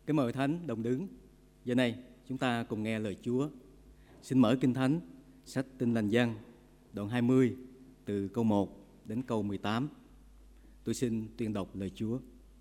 Kính mời Thánh đồng đứng. Giờ này chúng ta cùng nghe lời Chúa. Xin mở Kinh Thánh, sách Tin Lành Giăng, đoạn 20, từ câu 1 đến câu 18. Tôi xin tuyên đọc lời Chúa.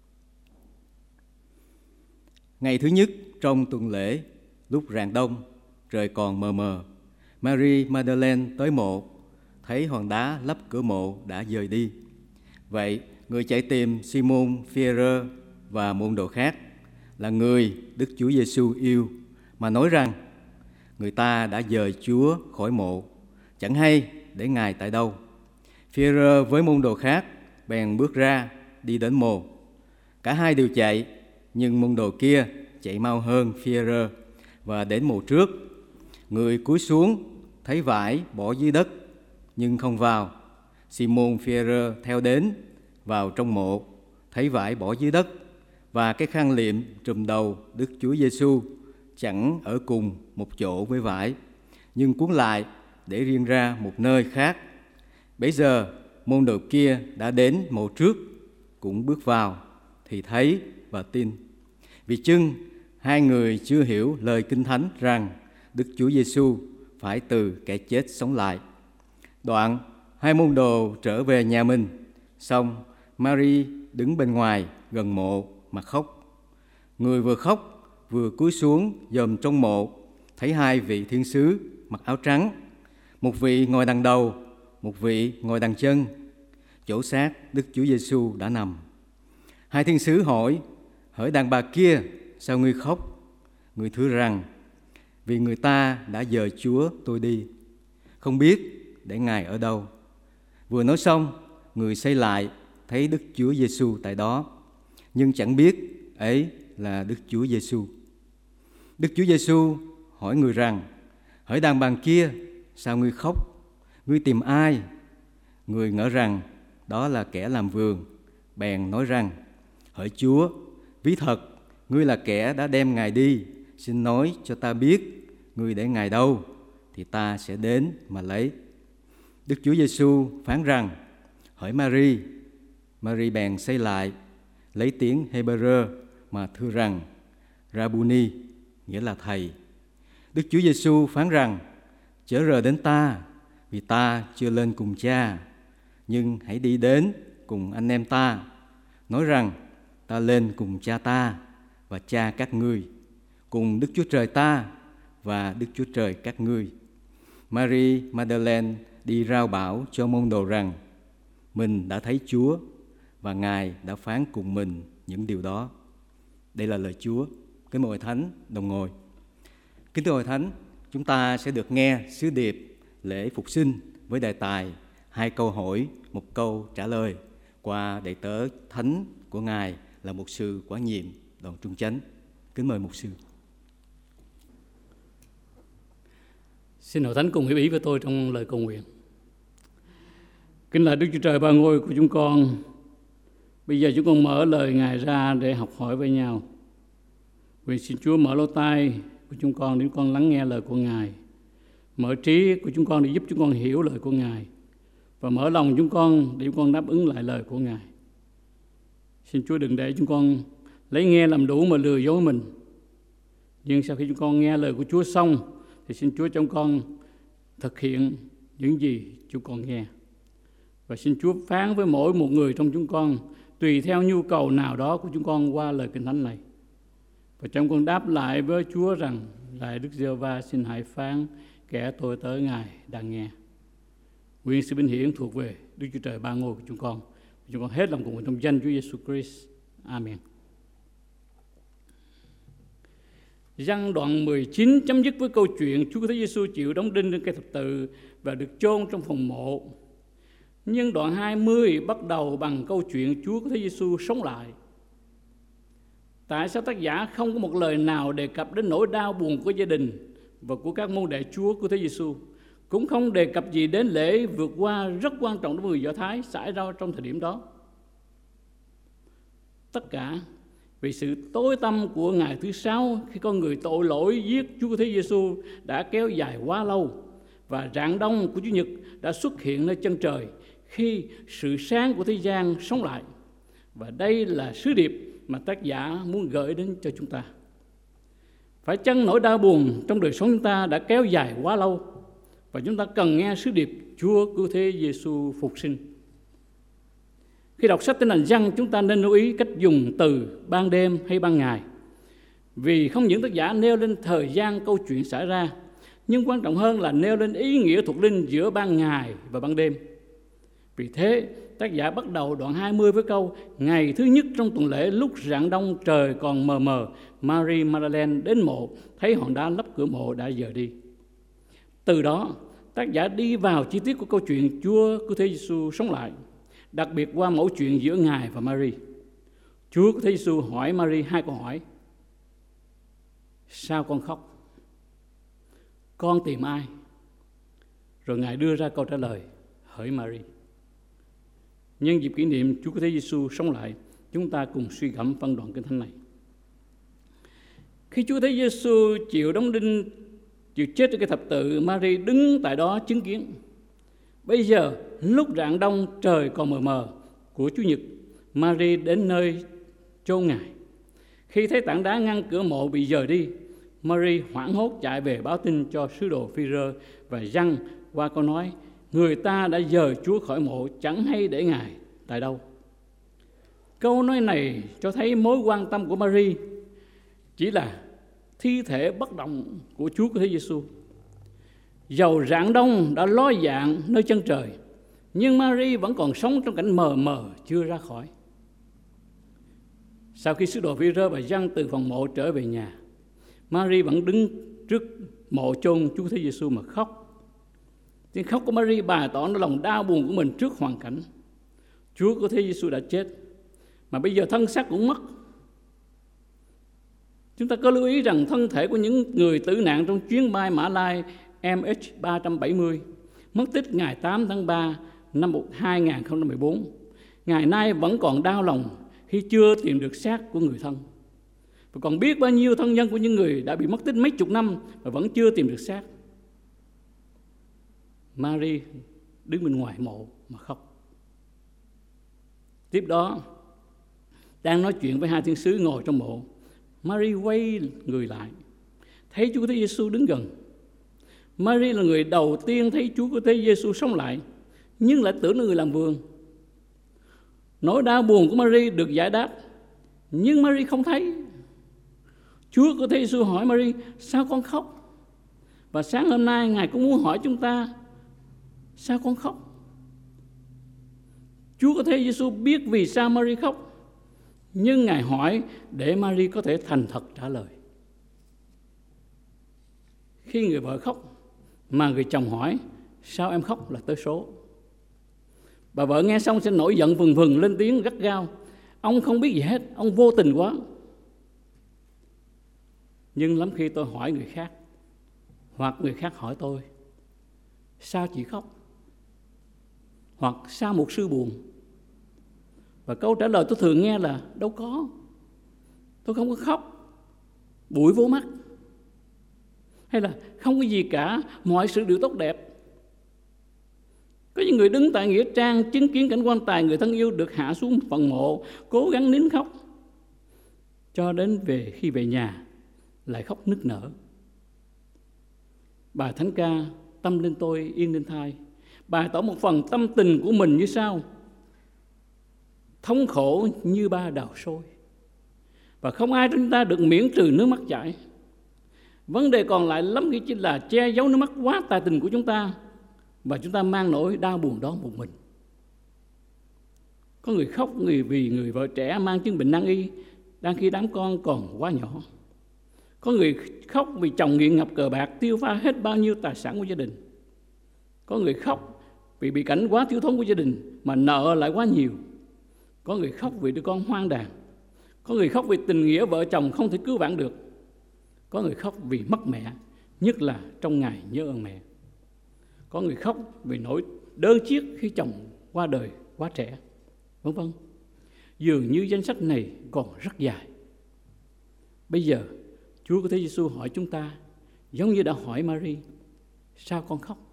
Ngày thứ nhất trong tuần lễ, lúc rạng đông, trời còn mờ mờ, Mary Magdalene tới mộ, thấy hòn đá lấp cửa mộ đã dời đi. Vậy, người chạy tìm Simon Phi-e-rơ và môn đồ khác, là người Đức Chúa Giêsu yêu, mà nói rằng: người ta đã dời Chúa khỏi mộ, chẳng hay để Ngài tại đâu. Phi-e-rơ với môn đồ khác bèn bước ra đi đến mộ. Cả hai đều chạy, nhưng môn đồ kia chạy mau hơn Phi-e-rơ và đến mộ trước. Người cúi xuống thấy vải bỏ dưới đất nhưng không vào. Simon Phi-e-rơ theo đến, vào trong mộ, thấy vải bỏ dưới đất và cái khăn liệm trùm đầu Đức Chúa Giêsu chẳng ở cùng một chỗ với vải, nhưng cuốn lại để riêng ra một nơi khác. Bấy giờ môn đồ kia đã đến mộ trước, cũng bước vào thì thấy và tin. Vì chưng hai người chưa hiểu lời Kinh Thánh rằng Đức Chúa Giêsu phải từ kẻ chết sống lại. Đoạn hai môn đồ trở về nhà mình, xong Mary đứng bên ngoài gần mộ mà khóc. Người vừa khóc vừa cúi xuống dòm trong mộ, thấy hai vị thiên sứ mặc áo trắng, một vị ngồi đằng đầu, một vị ngồi đằng chân, chỗ xác Đức Chúa Giêsu đã nằm. Hai thiên sứ hỏi: hỡi đàn bà kia, sao ngươi khóc? Người thưa rằng: vì người ta đã dời Chúa tôi đi, không biết để Ngài ở đâu. Vừa nói xong, người xây lại thấy Đức Chúa Giêsu tại đó, nhưng chẳng biết ấy là Đức Chúa Giêsu. Đức Chúa Giêsu hỏi người rằng: hỡi đàn bà kia, sao ngươi khóc? Ngươi tìm ai? Người ngỡ rằng đó là kẻ làm vườn, bèn nói rằng: hỡi Chúa, ví thật ngươi là kẻ đã đem Ngài đi, xin nói cho ta biết ngươi để Ngài đâu, thì ta sẽ đến mà lấy. Đức Chúa Giêsu phán rằng: hỡi Mary. Mary bèn xây lại, lấy tiếng Hebrew mà thưa rằng: Rabuni, nghĩa là thầy. Đức Chúa Giêsu phán rằng: chớ rờ đến ta, vì ta chưa lên cùng Cha, nhưng hãy đi đến cùng anh em ta, nói rằng: ta lên cùng Cha ta và Cha các ngươi, cùng Đức Chúa Trời ta và Đức Chúa Trời các ngươi. Mary Magdalene đi rao bảo cho môn đồ rằng mình đã thấy Chúa và Ngài đã phán cùng mình những điều đó. Đây là lời Chúa. Kính mời Hội Thánh đồng ngồi. Kính thưa Hội Thánh, chúng ta sẽ được nghe sứ điệp lễ phục sinh với đề tài 2 câu hỏi, 1 câu trả lời qua đệ tớ thánh của Ngài là mục sư Quán Nhiệm Đoàn Trung Chánh. Kính mời mục sư. Xin Hội Thánh cùng hiệp ý với tôi trong lời cầu nguyện. Kính lạy Đức Chúa Trời ba ngôi của chúng con, bây giờ chúng con mở lời Ngài ra để học hỏi với nhau. Nguyện xin Chúa mở lỗ tai của chúng con để chúng con lắng nghe lời của Ngài, mở trí của chúng con để giúp chúng con hiểu lời của Ngài, và mở lòng chúng con để chúng con đáp ứng lại lời của Ngài. Xin Chúa đừng để chúng con lấy nghe làm đủ mà lừa dối mình. Nhưng sau khi chúng con nghe lời của Chúa xong thì xin Chúa cho chúng con thực hiện những gì chúng con nghe. Và xin Chúa phán với mỗi một người trong chúng con tùy theo nhu cầu nào đó của chúng con qua lời Kinh Thánh này. Và chúng con đáp lại với Chúa rằng: lạy Đức Giê-hô-va, xin hãy phán, kẻ tôi tớ Ngài đang nghe. Nguyện sự vinh hiển thuộc về Đức Chúa Trời ba ngôi của chúng con. Chúng con hết lòng cùng nguyện trong danh Chúa Giêsu Christ. Amen. Giăng đoạn 19 chấm dứt với câu chuyện Chúa Thế Giêsu chịu đóng đinh trên cây thập tự và được chôn trong phòng mộ. Nhưng đoạn 20 bắt đầu bằng câu chuyện Chúa Thế Giêsu sống lại. Tại sao tác giả không có một lời nào đề cập đến nỗi đau buồn của gia đình và của các môn đệ Chúa của Thế Giêsu, cũng không đề cập gì đến lễ vượt qua rất quan trọng đối với người Do Thái xảy ra trong thời điểm đó. Tất cả vì sự tối tăm của ngày thứ 6 khi con người tội lỗi giết Chúa Thế Giêsu đã kéo dài quá lâu, và rạng đông của Chủ nhật đã xuất hiện nơi chân trời khi sự sáng của thế gian sống lại. Và đây là sứ điệp mà tác giả muốn gửi đến cho chúng ta. Phải chăng nỗi đau buồn trong đời sống chúng ta đã kéo dài quá lâu và chúng ta cần nghe sứ điệp Chúa Cứu Thế Giêsu phục sinh? Khi đọc sách Tin Lành Giăng, chúng ta nên lưu ý cách dùng từ ban đêm hay ban ngày, vì không những tác giả nêu lên thời gian câu chuyện xảy ra, nhưng quan trọng hơn là nêu lên ý nghĩa thuộc linh giữa ban ngày và ban đêm. Vì thế, tác giả bắt đầu đoạn 20 với câu: ngày thứ nhất trong tuần lễ, lúc rạng đông trời còn mờ mờ, Mary Magdalene đến mộ, thấy hòn đá lấp cửa mộ đã dời đi. Từ đó, tác giả đi vào chi tiết của câu chuyện Chúa Cứu Thế Giêsu sống lại, đặc biệt qua mẫu chuyện giữa Ngài và Mary. Chúa Cứu Thế Giêsu hỏi Mary hai câu hỏi: sao con khóc? Con tìm ai? Rồi Ngài đưa ra câu trả lời: hỡi Mary. Nhân dịp kỷ niệm Chúa Cứu Thế Giêsu sống lại, chúng ta cùng suy gẫm phân đoạn kinh thánh này. Khi Chúa Thế Giêsu chịu đóng đinh, chịu chết trên cây thập tự, Mary đứng tại đó chứng kiến. Bây giờ, lúc rạng đông trời còn mờ mờ của Chủ nhật, Mary đến nơi chôn Ngài. Khi thấy tảng đá ngăn cửa mộ bị dời đi, Mary hoảng hốt chạy về báo tin cho sứ đồ Phi-rơ và Giăng qua câu nói: người ta đã dời Chúa khỏi mộ, chẳng hay để Ngài tại đâu. Câu nói này cho thấy mối quan tâm của Mary chỉ là thi thể bất động của Chúa Cứu Thế Giêsu. Dầu rạng đông đã ló dạng nơi chân trời, nhưng Mary vẫn còn sống trong cảnh mờ mờ chưa ra khỏi. Sau khi sứ đồ Phi-rơ và Giăng từ phòng mộ trở về nhà, Mary vẫn đứng trước mộ chôn Chúa Thế Giêsu mà khóc. Tiếng khóc của Mary bày tỏ nó lòng đau buồn của mình trước hoàn cảnh. Chúa Cứu Thế Giêsu đã chết, mà bây giờ thân xác cũng mất. Chúng ta có lưu ý rằng thân thể của những người tử nạn trong chuyến bay Mã Lai MH370 mất tích ngày 8 tháng 3 năm 2014, ngày nay vẫn còn đau lòng khi chưa tìm được xác của người thân. Và còn biết bao nhiêu thân nhân của những người đã bị mất tích mấy chục năm và vẫn chưa tìm được xác. Mary đứng bên ngoài mộ mà khóc. Tiếp đó, đang nói chuyện với hai thiên sứ ngồi trong mộ, Mary quay người lại, thấy Chúa Thế Giêsu đứng gần. Mary là người đầu tiên thấy Chúa Cứu Thế Giêsu sống lại, nhưng lại tưởng là người làm vườn. Nỗi đau buồn của Mary được giải đáp, nhưng Mary không thấy. Chúa Cứu Thế Giêsu hỏi Mary: sao con khóc? Và sáng hôm nay Ngài cũng muốn hỏi chúng ta: sao con khóc? Chúa Cứu Thế Giêsu biết vì sao Mary khóc, nhưng Ngài hỏi để Mary có thể thành thật trả lời. Khi người vợ khóc mà người chồng hỏi: sao em khóc? là tới số. Bà vợ nghe xong sẽ nổi giận vừng vừng lên tiếng gắt gao: ông không biết gì hết, ông vô tình quá. Nhưng lắm khi tôi hỏi người khác, hoặc người khác hỏi tôi: sao chị khóc? Hoặc sao mục sư buồn? Và câu trả lời tôi thường nghe là: đâu có, tôi không có khóc, bụi vô mắt. Hay là không có gì cả, mọi sự đều tốt đẹp. Có những người đứng tại nghĩa trang chứng kiến cảnh quan tài người thân yêu được hạ xuống phần mộ, cố gắng nín khóc, cho đến khi về nhà lại khóc nức nở. Bài thánh ca Tâm Linh Tôi Yên Linh Thai bày tỏ một phần tâm tình của mình như sau: thống khổ như ba đào sôi, và không ai trong chúng ta được miễn trừ nước mắt chảy. Vấn đề còn lại lắm khi chỉ là che giấu nước mắt quá tài tình của chúng ta, và chúng ta mang nỗi đau buồn đó một mình. Có người khóc vì người vợ trẻ mang chứng bệnh nan y, đang khi đám con còn quá nhỏ. Có người khóc vì chồng nghiện ngập cờ bạc, tiêu pha hết bao nhiêu tài sản của gia đình. Có người khóc vì bị cảnh quá thiếu thốn của gia đình mà nợ lại quá nhiều. Có người khóc vì đứa con hoang đàn. Có người khóc vì tình nghĩa vợ chồng không thể cứu vãn được. Có người khóc vì mất mẹ, nhất là trong ngày nhớ ơn mẹ. Có người khóc vì nỗi đơn chiếc khi chồng qua đời quá trẻ, vân vân. Dường như danh sách này còn rất dài. Bây giờ Chúa Cứu Thế Giêsu hỏi chúng ta giống như đã hỏi Mary: sao con khóc?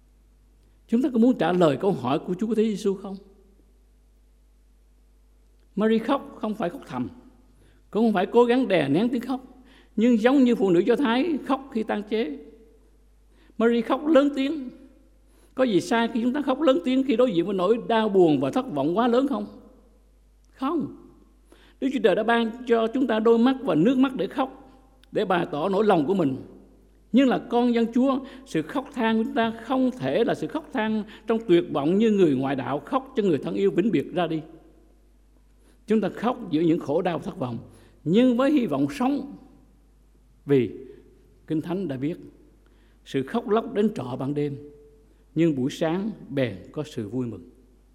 Chúng ta có muốn trả lời câu hỏi của Chúa Cứu Thế Giêsu không? Mary khóc không phải khóc thầm, cũng không phải cố gắng đè nén tiếng khóc, nhưng giống như phụ nữ Do Thái khóc khi tang chế. Mary khóc lớn tiếng. Có gì sai khi chúng ta khóc lớn tiếng khi đối diện với nỗi đau buồn và thất vọng quá lớn không? Không. Đức Chúa Trời đã ban cho chúng ta đôi mắt và nước mắt để khóc, để bày tỏ nỗi lòng của mình. Nhưng là con dân Chúa, sự khóc than của chúng ta không thể là sự khóc than trong tuyệt vọng như người ngoại đạo khóc cho người thân yêu vĩnh biệt ra đi. Chúng ta khóc giữa những khổ đau và thất vọng, nhưng với hy vọng sống. Vì Kinh Thánh đã viết, sự khóc lóc đến trọ ban đêm, nhưng buổi sáng bèn có sự vui mừng.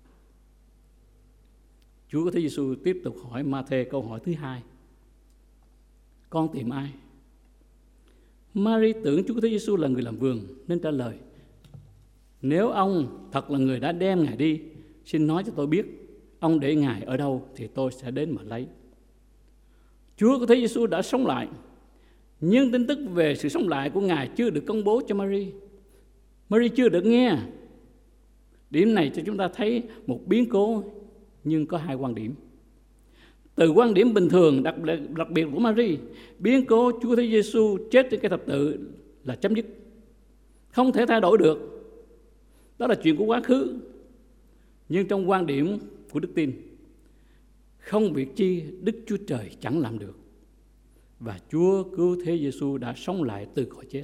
Chúa Thế Giêsu tiếp tục hỏi Ma-thê câu hỏi thứ hai: con tìm ai? Mary tưởng Chúa Thế Giêsu là người làm vườn nên trả lời: nếu ông thật là người đã đem Ngài đi, xin nói cho tôi biết ông để Ngài ở đâu thì tôi sẽ đến mà lấy. Chúa Thế Giêsu đã sống lại, nhưng tin tức về sự sống lại của Ngài chưa được công bố cho Mary. Mary chưa được nghe. Điểm này cho chúng ta thấy một biến cố, nhưng có hai quan điểm. Từ quan điểm bình thường đặc biệt của Mary, biến cố Chúa Thế Giêsu chết trên cây thập tự là chấm dứt, không thể thay đổi được. Đó là chuyện của quá khứ. Nhưng trong quan điểm của đức tin, không việc chi Đức Chúa Trời chẳng làm được, và Chúa Cứu Thế Giêsu đã sống lại từ cõi chết.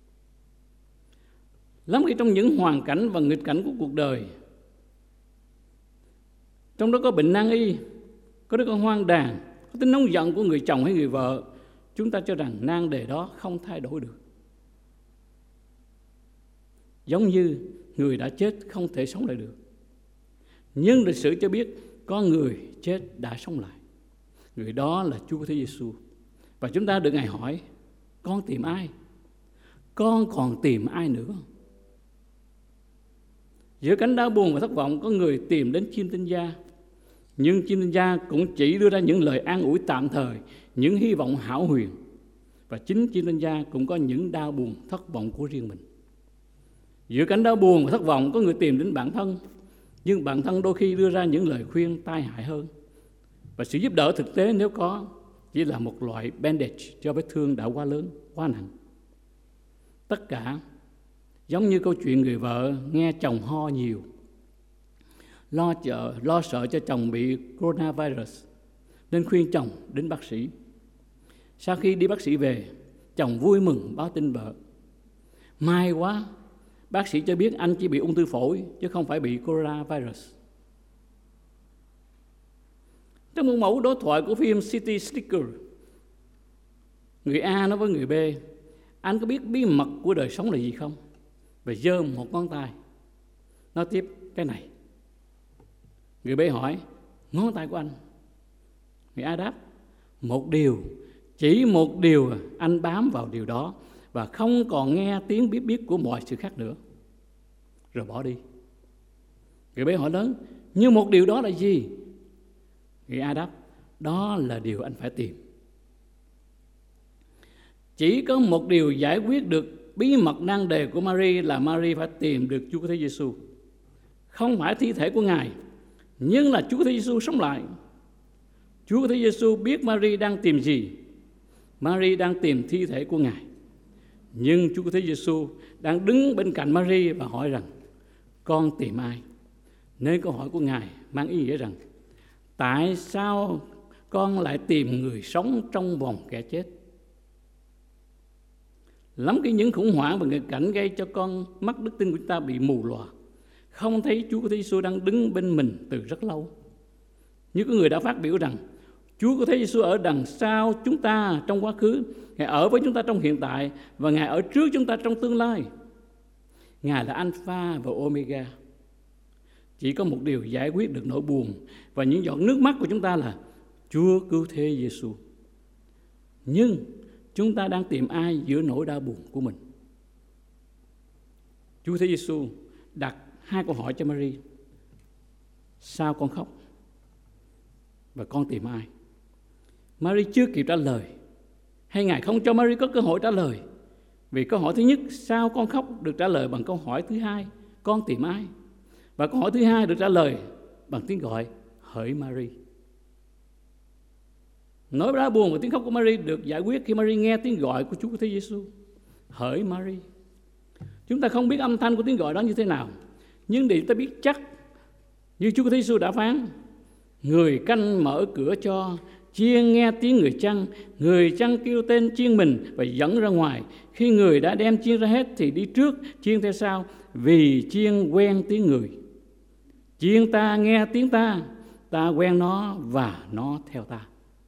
Lắm khi trong những hoàn cảnh và nghịch cảnh của cuộc đời, trong đó có bệnh nan y, có đứa con hoang đàn, có tính nóng giận của người chồng hay người vợ, chúng ta cho rằng nan đề đó không thay đổi được. Giống như người đã chết không thể sống lại được. Nhưng lịch sử cho biết có người chết đã sống lại. Người đó là Chúa Thế Giêsu. Và chúng ta được Ngài hỏi: con tìm ai? Con còn tìm ai nữa? Giữa cánh đau buồn và thất vọng, có người tìm đến chim tinh gia. Nhưng chim tinh gia cũng chỉ đưa ra những lời an ủi tạm thời, những hy vọng hão huyền. Và chính chim tinh gia cũng có những đau buồn, thất vọng của riêng mình. Giữa cánh đau buồn và thất vọng, có người tìm đến bản thân. Nhưng bản thân đôi khi đưa ra những lời khuyên tai hại hơn. Và sự giúp đỡ thực tế nếu có, chỉ là một loại bandage cho vết thương đã quá lớn, quá nặng. Tất cả giống như câu chuyện người vợ nghe chồng ho nhiều, lo sợ cho chồng bị coronavirus, nên khuyên chồng đến bác sĩ. Sau khi đi bác sĩ về, chồng vui mừng báo tin vợ: may quá, bác sĩ cho biết anh chỉ bị ung thư phổi chứ không phải bị coronavirus. Trong một mẫu đối thoại của phim City Slicker, người A nói với người B: anh có biết bí mật của đời sống là gì không? Và giơ một ngón tay, nói tiếp: cái này. Người B hỏi: ngón tay của anh? Người A đáp: một điều, chỉ một điều, anh bám vào điều đó và không còn nghe tiếng bíp bíp của mọi sự khác nữa. Rồi bỏ đi. Người B hỏi lớn: nhưng một điều đó là gì? Người A đáp: đó là điều anh phải tìm. Chỉ có một điều giải quyết được bí mật nan đề của Mary là Mary phải tìm được Chúa Thế Giêsu. Không phải thi thể của Ngài, nhưng là Chúa Thế Giêsu sống lại. Chúa Thế Giêsu biết Mary đang tìm gì. Mary đang tìm thi thể của Ngài. Nhưng Chúa Thế Giêsu đang đứng bên cạnh Mary và hỏi rằng: con tìm ai? Nên câu hỏi của Ngài mang ý nghĩa rằng: tại sao con lại tìm người sống trong vòng kẻ chết? Lắm khi những khủng hoảng và nghịch cảnh gây cho con mắt đức tin của chúng ta bị mù lòa, không thấy Chúa Thế Giêsu đang đứng bên mình từ rất lâu. Như có người đã phát biểu rằng Chúa Thế Giêsu ở đằng sau chúng ta trong quá khứ, Ngài ở với chúng ta trong hiện tại và Ngài ở trước chúng ta trong tương lai. Ngài là Alpha và Omega. Chỉ có một điều giải quyết được nỗi buồn và những giọt nước mắt của chúng ta là Chúa Cứu Thế Giêsu. Nhưng chúng ta đang tìm ai giữa nỗi đau buồn của mình? Chúa Thế Giêsu đặt hai câu hỏi cho Mary: sao con khóc? Và con tìm ai? Mary chưa kịp trả lời, hay Ngài không cho Mary có cơ hội trả lời? Vì câu hỏi thứ nhất, sao con khóc, được trả lời bằng câu hỏi thứ hai, con tìm ai? Và câu hỏi thứ hai được trả lời bằng tiếng gọi: hỡi Mary. Nỗi đau buồn và tiếng khóc của Mary được giải quyết khi Mary nghe tiếng gọi của Chúa Cứu Thế Giêsu. Hỡi Mary. Chúng ta không biết âm thanh của tiếng gọi đó như thế nào, nhưng để chúng ta biết chắc, như Chúa Cứu Thế Giêsu đã phán: người canh mở cửa cho, chiên nghe tiếng người chăn, người chăn kêu tên chiên mình và dẫn ra ngoài. Khi người đã đem chiên ra hết thì đi trước, chiên theo sau, vì chiên quen tiếng người. Chiên ta nghe tiếng ta, ta quen nó và nó theo ta.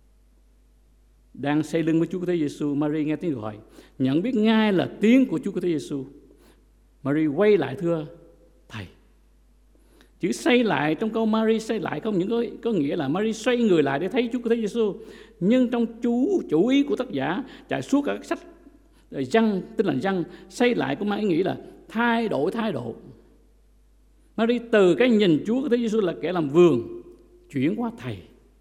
Đang xây lưng với Chúa Cứu Thế Giêsu, Mary nghe tiếng gọi, nhận biết ngay là tiếng của Chúa Cứu Thế Giêsu. Mary quay lại thưa Thầy. Chữ xây lại trong câu Mary xây lại không những có nghĩa là Mary xoay người lại để thấy Chúa Cứu Thế Giêsu, nhưng trong chủ ý của tác giả trải suốt cả các sách Giăng, Tin Lành Giăng, xây lại có ý nghĩa là thay đổi thái độ. Mary từ cái nhìn Chúa Cứu Thế Giêsu là kẻ làm vườn chuyển qua Thầy.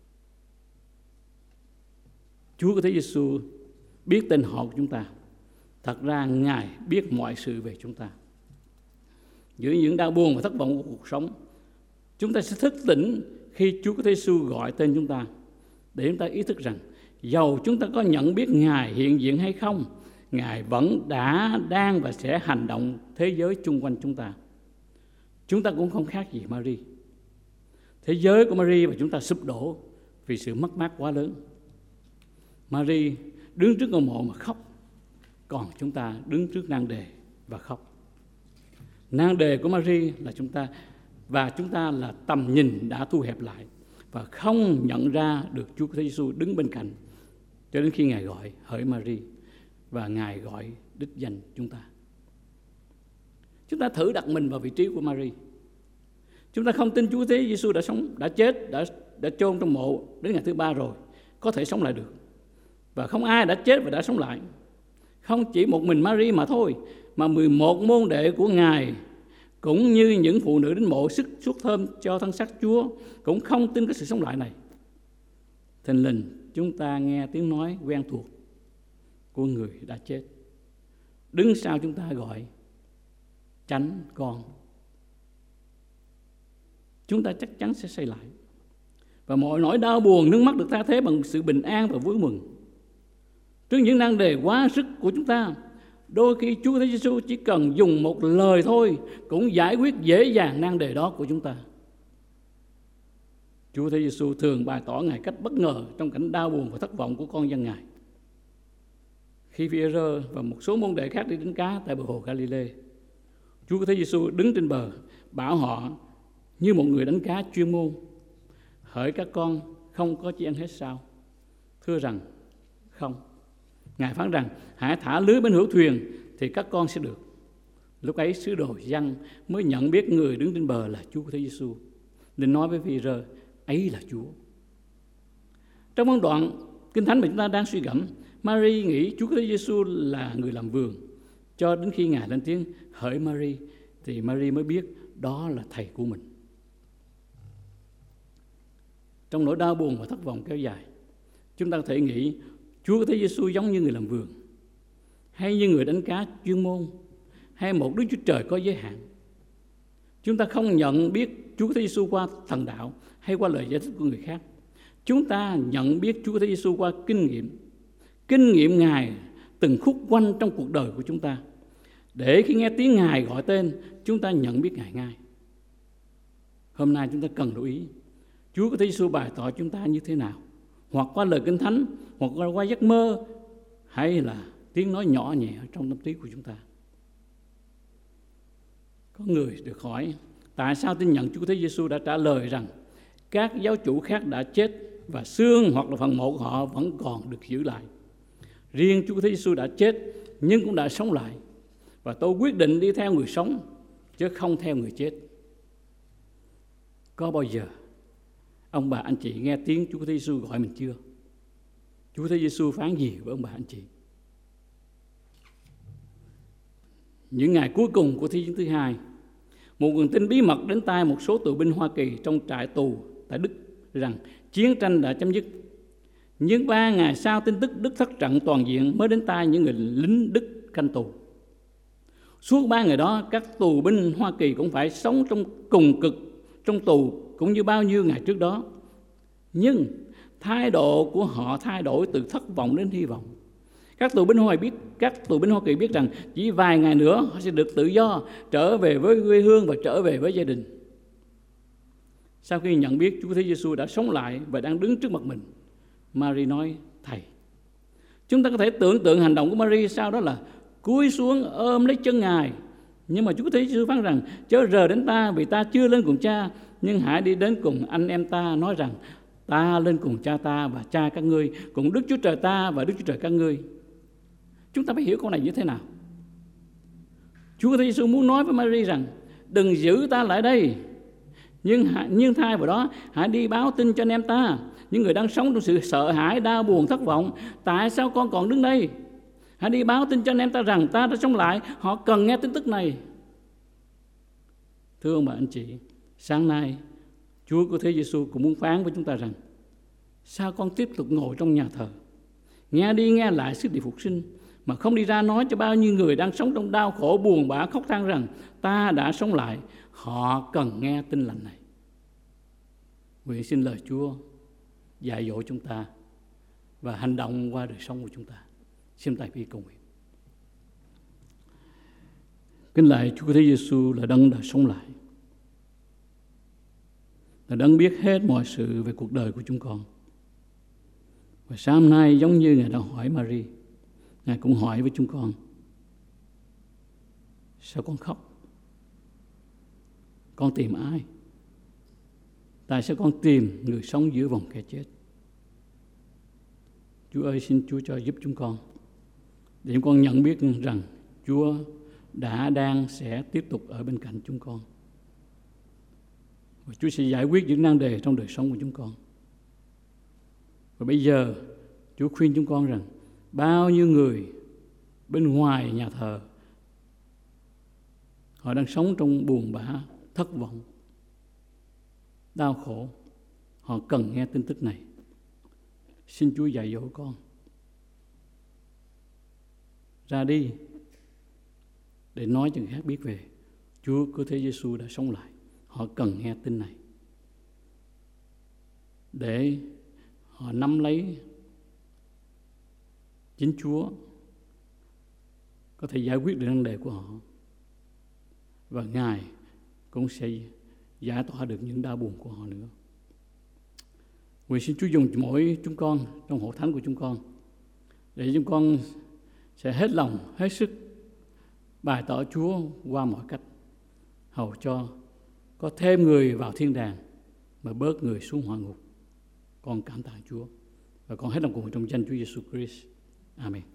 Chúa Cứu Thế Giêsu biết tên họ của chúng ta. Thật ra Ngài biết mọi sự về chúng ta. Giữa những đau buồn và thất vọng của cuộc sống, chúng ta sẽ thức tỉnh khi Chúa Cứu Thế Giêsu gọi tên chúng ta, để chúng ta ý thức rằng dầu chúng ta có nhận biết Ngài hiện diện hay không, Ngài vẫn đã, đang và sẽ hành động thế giới chung quanh chúng ta. Chúng ta cũng không khác gì Mary. Thế giới của Mary và chúng ta sụp đổ vì sự mất mát quá lớn. Mary đứng trước ngôi mộ mà khóc, còn chúng ta đứng trước nan đề và khóc. Nan đề của Mary là chúng ta, và chúng ta là tầm nhìn đã thu hẹp lại và không nhận ra được Chúa Thế Giêsu đứng bên cạnh cho đến khi Ngài gọi hỡi Mary và Ngài gọi đích danh chúng ta. Chúng ta thử đặt mình vào vị trí của Mary. Chúng ta không tin Chúa Thế Giêsu đã sống, đã chết, đã chôn trong mộ đến ngày thứ 3 rồi, có thể sống lại được. Và không ai đã chết và đã sống lại. Không chỉ một mình Mary mà thôi, mà 11 môn đệ của Ngài cũng như những phụ nữ đến mộ sức suốt thơm cho thân xác Chúa cũng không tin cái sự sống lại này. Thình lình chúng ta nghe tiếng nói quen thuộc của người đã chết. Đứng sau chúng ta gọi tránh con. Chúng ta chắc chắn sẽ xây lại. Và mọi nỗi đau buồn, nước mắt được thay thế bằng sự bình an và vui mừng. Trước những nan đề quá sức của chúng ta, đôi khi Chúa Thế Giêsu chỉ cần dùng một lời thôi cũng giải quyết dễ dàng nan đề đó của chúng ta. Chúa Thế Giêsu thường bày tỏ Ngài cách bất ngờ trong cảnh đau buồn và thất vọng của con dân Ngài. Khi Phi-e-rơ và một số môn đệ khác đi đánh cá tại bờ hồ Galilee, Chúa Thế Giêsu đứng trên bờ bảo họ như một người đánh cá chuyên môn: hỡi các con, không có chi ăn hết sao? Thưa rằng không. Ngài phán rằng hãy thả lưới bên hữu thuyền thì các con sẽ được. Lúc ấy sứ đồ Giăng mới nhận biết người đứng trên bờ là Chúa Thế Giêsu, nên nói với Phi-e-rơ: ấy là Chúa. Trong phân đoạn Kinh Thánh mà chúng ta đang suy gẫm, Mary nghĩ Chúa Thế Giêsu là người làm vườn, cho đến khi Ngài lên tiếng hỡi Mary thì Mary mới biết đó là Thầy của mình. Trong nỗi đau buồn và thất vọng kéo dài, chúng ta có thể nghĩ Chúa Thế Giêsu giống như người làm vườn, hay như người đánh cá chuyên môn, hay một Đức Chúa Trời có giới hạn. Chúng ta không nhận biết Chúa Thế Giêsu qua thần đạo hay qua lời giải thích của người khác. Chúng ta nhận biết Chúa Thế Giêsu qua kinh nghiệm Ngài từng khúc quanh trong cuộc đời của chúng ta, để khi nghe tiếng Ngài gọi tên, chúng ta nhận biết Ngài ngay. Hôm nay chúng ta cần lưu ý Chúa Thế Giêsu bày tỏ chúng ta như thế nào, hoặc qua lời Kinh Thánh, hoặc qua giấc mơ, hay là tiếng nói nhỏ nhẹ trong tâm trí của chúng ta. Có người được hỏi tại sao tin nhận Chúa Thế Giêsu đã trả lời rằng các giáo chủ khác đã chết và xương hoặc là phần mộ của họ vẫn còn được giữ lại. Riêng Chúa Thế Giêsu đã chết nhưng cũng đã sống lại, và tôi quyết định đi theo người sống chứ không theo người chết. Có bao giờ ông bà anh chị nghe tiếng Chúa Thế Giêsu gọi mình chưa? Chúa Thế Giêsu phán gì với ông bà anh chị? Những ngày cuối cùng của Thế chiến thứ hai, một nguồn tin bí mật đến tai một số tù binh Hoa Kỳ trong trại tù tại Đức rằng chiến tranh đã chấm dứt. Nhưng 3 ngày sau, tin tức Đức thất trận toàn diện mới đến tai những người lính Đức canh tù. Suốt 3 ngày đó, các tù binh Hoa Kỳ cũng phải sống trong cùng cực trong tù cũng như bao nhiêu ngày trước đó. Nhưng thái độ của họ thay đổi từ thất vọng đến hy vọng. Các tù binh Hoa Kỳ biết rằng chỉ vài ngày nữa họ sẽ được tự do, trở về với quê hương và trở về với gia đình. Sau khi nhận biết Chúa Thế Giêsu đã sống lại và đang đứng trước mặt mình, Mary nói: Thầy. Chúng ta có thể tưởng tượng hành động của Mary sau đó là cúi xuống ôm lấy chân Ngài. Nhưng mà Chúa Thế Giêsu phán rằng: chớ rờ đến ta, vì ta chưa lên cùng Cha, nhưng hãy đi đến cùng anh em ta, nói rằng: ta lên cùng Cha ta và Cha các ngươi, cùng Đức Chúa Trời ta và Đức Chúa Trời các ngươi. Chúng ta phải hiểu câu này như thế nào? Chúa Thế Giêsu muốn nói với Mary rằng: đừng giữ ta lại đây, nhưng thay vào đó hãy đi báo tin cho anh em ta, những người đang sống trong sự sợ hãi, đau buồn, thất vọng. Tại sao con còn đứng đây? Hãy đi báo tin cho anh em ta rằng ta đã sống lại. Họ cần nghe tin tức này. Thưa ông bà anh chị, sáng nay Chúa của Thế Giêsu cũng muốn phán với chúng ta rằng: sao con tiếp tục ngồi trong nhà thờ, nghe đi nghe lại sứ điệp phục sinh, mà không đi ra nói cho bao nhiêu người đang sống trong đau khổ, buồn bã, khóc than rằng ta đã sống lại. Họ cần nghe tin lành này. Nguyện xin lời Chúa dạy dỗ chúng ta và hành động qua đời sống của chúng ta. Xin tay vì cầu nguyện. Kính lạy Chúa Thế Giêsu là đấng đã sống lại, là đấng biết hết mọi sự về cuộc đời của chúng con. Và sáng nay giống như Ngài đã hỏi Mary, Ngài cũng hỏi với chúng con: sao con khóc? Con tìm ai? Tại sao con tìm người sống giữa vòng kẻ chết? Chúa ơi, xin Chúa cho giúp chúng con, để chúng con nhận biết rằng Chúa đã, đang, sẽ tiếp tục ở bên cạnh chúng con. Và Chúa sẽ giải quyết những nan đề trong đời sống của chúng con. Và bây giờ Chúa khuyên chúng con rằng bao nhiêu người bên ngoài nhà thờ, họ đang sống trong buồn bã, thất vọng, đau khổ. Họ cần nghe tin tức này. Xin Chúa dạy dỗ con ra đi để nói cho người khác biết về Chúa của Thế Giêsu đã sống lại. Họ cần nghe tin này để họ nắm lấy chính Chúa có thể giải quyết được vấn đề của họ, và Ngài cũng sẽ giải tỏa được những đau buồn của họ nữa. Nguyện xin Chúa dùng mỗi chúng con trong hội thánh của chúng con, để chúng con sẽ hết lòng, hết sức bày tỏ Chúa qua mọi cách, hầu cho có thêm người vào thiên đàng mà bớt người xuống hỏa ngục. Con cảm tạ Chúa và con hết lòng cùng trong danh Chúa Giêsu Christ. Amen.